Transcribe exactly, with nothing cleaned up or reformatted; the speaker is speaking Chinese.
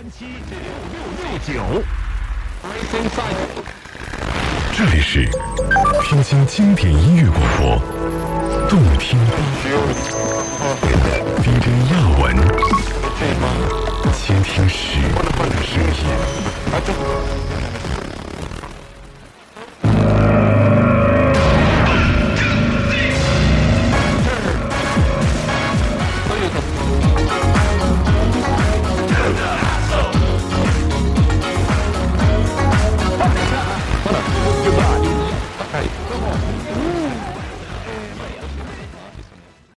七六六六九。 这里是天津经典音乐广播，动听八